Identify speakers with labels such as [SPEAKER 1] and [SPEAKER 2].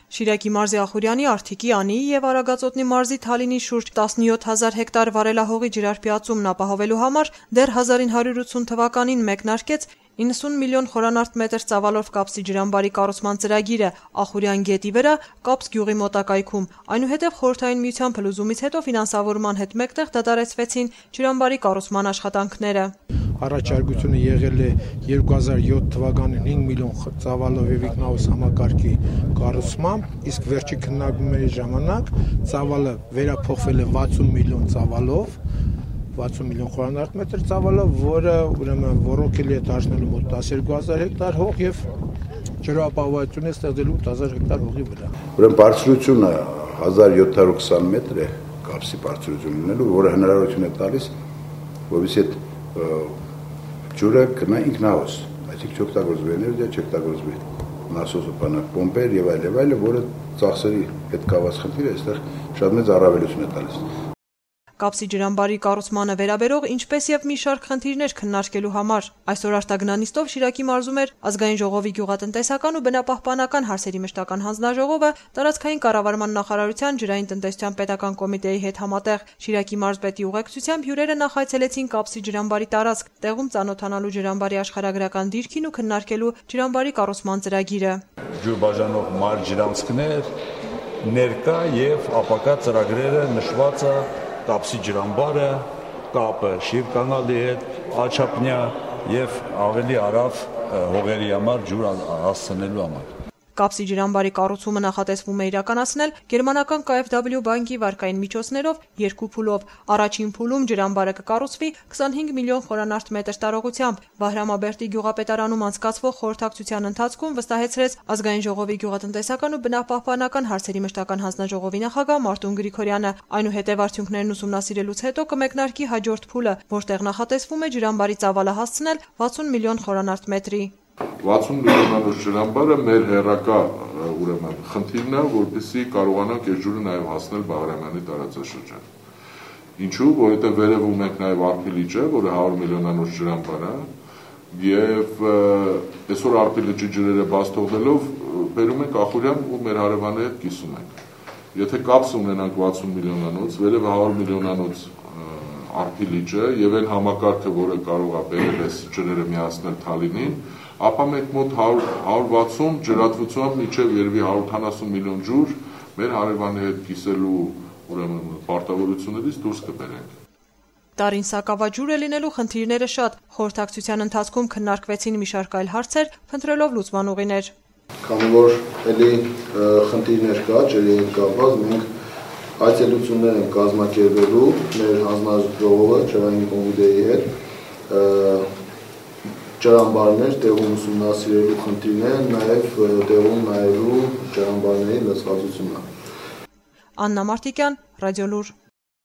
[SPEAKER 1] Շիրակի մարզի Ախուրյանի, Արթիկի, Անիի եւ Արագածոտնի մարզի Թալինի շուրջ 17000 հեկտար վարելահողի ջրարբիածումն ապահովելու համար դեռ 1980 թվականին մեկնարկեց 90 միլիոն խորանարդ մետր ծավալով Կապսի ջրամբարի կառուցման ծրագիրը Ախուրյան գետի վրա Կապս գյուղի մոտակայքում, այնուհետև Խորհրդային Միության փլուզումից հետո ֆինանսավորման հետ մեկտեղ դադարեցվեցին ջրամբարի կառուցման աշխատանքները։
[SPEAKER 2] Առաջարկությունը եղել է 2007 թվականին 5 միլիոն ծավալով եւ ինքնահոս համակարգի կառուցմամբ, իսկ վերջի քննարկումների ժամանակ ծավալը վերափոխվել է 60 միլիոն ծավալով, 60 միլիոն խորանարդ մետր ծավալով, որը ուրեմն ոռոգելի է դարձնելու մոտ 12000 հեկտար հող եւ ջրապահովություն է ստեղծելու 8000 հեկտար հողի վրա։
[SPEAKER 3] Ուրեմն բարձրությունը 1720 մետր է Կապսի բարձրություն ունելու, որը հնարավորություն է տալիս, որովհետեւ այդ ջուրը կնա ինքնահոս, այսինքն չօգտագործվի էներգիա, չօգտագործվի նասոս ու բանակ պոմպեր եւ այլն, որը ծախսերի հետ կապված խնդիրը այստեղ շատ մեծ առավելություն է տալիս։
[SPEAKER 1] Կապսի ջրամբարի կառուցմանը վերաբերող ինչպես եւ մի շարք խնդիրներ քննարկելու համար այսօր արտագնանիստով Շիրակի մարզում էր Ազգային ժողովի գյուղատնտեսական ու բնապահպանական հարցերի մշտական հանձնաժողովը տարածքային կառավարման նախարարության ջրային տնտեսության պետական կոմիտեի հետ համատեղ Շիրակի մարզպետի ուղեկցությամբ հյուրերը նախայցելեցին Կապսի ջրամբարի տարածք, տեղում ծանոթանալու ջրամբարի աշխարհագրական դիրքին ու քննարկելու ջրամբարի կառուցման ծրագիրը։
[SPEAKER 4] Ջուրբաժանող մայր ջրանցքներ, ներկա եւ ապակա ծրագրերը նշված է Կապսի ջրամբարը, կապը Շիր կանալի հետ, Աչափնյա եւ ավելի արավ հողերի համար ջուր հասցնելու համար։
[SPEAKER 1] Կապսի ջրամբարի կառուցումը նախատեսվում է իրականացնել գերմանական KfW բանկի վարկային միջոցներով երկու փուլով։ Առաջին փուլում ջրամբարը կկառուցվի 25 միլիոն խորանարդ մետր տարողությամբ։ Վահրամաբերդի գյուղապետարանում անցկացվող խորհրդակցության ընթացքում վստահեցրեց Ազգային ժողովի գյուղատնտեսական ու բնապահպանական հարցերի մշտական հանձնաժողովի նախագահ Մարտուն Գրիգորյանը։ Այնուհետև արդյունքներն ուսումնասիրելուց հետո կմեկնարկի հաջորդ փուլը, որտեղ նախատեսվում է ջրամբարի ծավալը հասցնել 60 միլիոն խորանարդ մետրի։
[SPEAKER 5] 60 միլիոնանոց ջրամբարը մեր հերակա ուրեմն խնդիրն է, որպեսզի կարողանանք այս ջուրը նաև հասնել Բաղրամյանի տարածաշրջան։ Ինչու, որովհետև վերևում ենք նաև Արփիլիջը, որը 100 միլիոնանոց ջրամբար է, եւ այսօր Արփիլիջի ջրերը բաց թողնելով բերում ենք Ախուրյան ու մեր հարևանի հետ կիսում ենք։ Եթե Կապս ունենանք 60 միլիոնանոց, վերևը 100 միլիոնանոց Արփիլիջը եւ այն համակարգը, որը կարող է բերել այս ջրերը միացնել Թալինին, ապա մենք մոտ 160 ջրատվությամբ մինչև երևի 170 միլիոն ջուր մեր հարևանի հետ կիսելու ուրեմն պարտավորություններից դուրս կբերենք։
[SPEAKER 1] Տարին սակավաջուր է լինելու խնդիրները շատ։ Խորհրդակցության ընթացքում քննարկվեցին մի շարք այլ հարցեր, փնտրելով լուծման ուղիներ։
[SPEAKER 6] Քանի որ էլի խնդիրներ կա, ջրի հետ կապված, մենք այցելություններ ենք կազմակերպելու մեր հանձնաժողովը ջրային կոմիտեի հետ, ջրամբարներ տեղում ուսումնասիրելու խնդիրները, նաև տեղում նայելու ջրամբարների լցվածությունը։
[SPEAKER 1] Աննա Մարտիկյան, Ռադիոլուր։